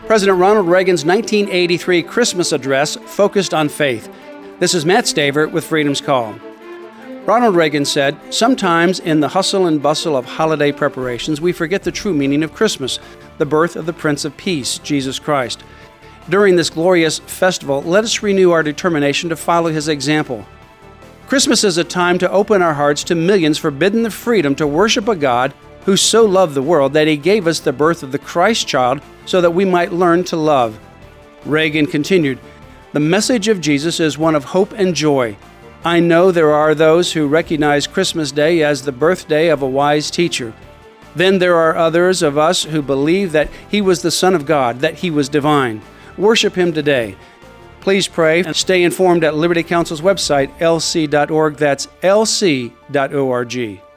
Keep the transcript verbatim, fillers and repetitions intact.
President Ronald Reagan's nineteen eighty-three Christmas address focused on faith. This is Matt Staver with Freedom's Call. Ronald Reagan said, "Sometimes in the hustle and bustle of holiday preparations, we forget the true meaning of Christmas, the birth of the Prince of Peace, Jesus Christ. During this glorious festival, let us renew our determination to follow his example. Christmas is a time to open our hearts to millions forbidden the freedom to worship a God who so loved the world that he gave us the birth of the Christ child so that we might learn to love." Reagan continued, "The message of Jesus is one of hope and joy. I know there are those who recognize Christmas Day as the birthday of a wise teacher. Then there are others of us who believe that he was the Son of God, that he was divine. Worship him today. Please pray and stay informed at Liberty Counsel's website, L C dot org. That's L C dot org.